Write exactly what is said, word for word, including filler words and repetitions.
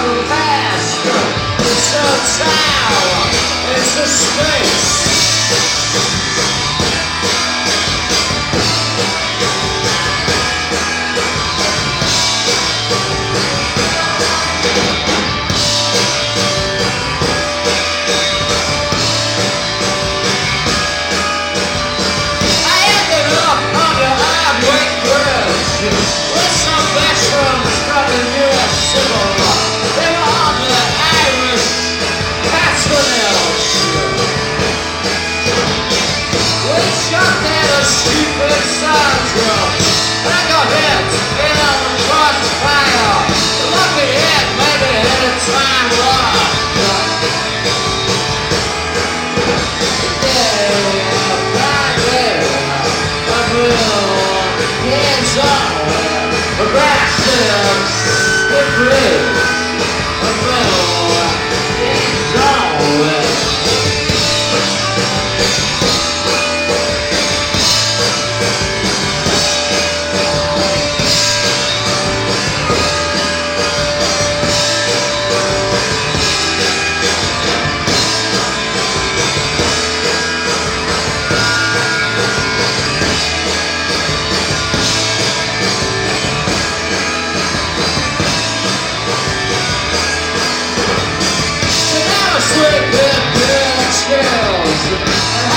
the past. It's a tower, it's a space. With some veterans from the U S Civil War, they were on the Irish patronage. We shot at a stupid syndrome. I got hit in the crossfire. Lucky hit, maybe hit a time lock. Yeah, right there, I will hands on. The bastards, the blues, the blue, it's always. With good skills and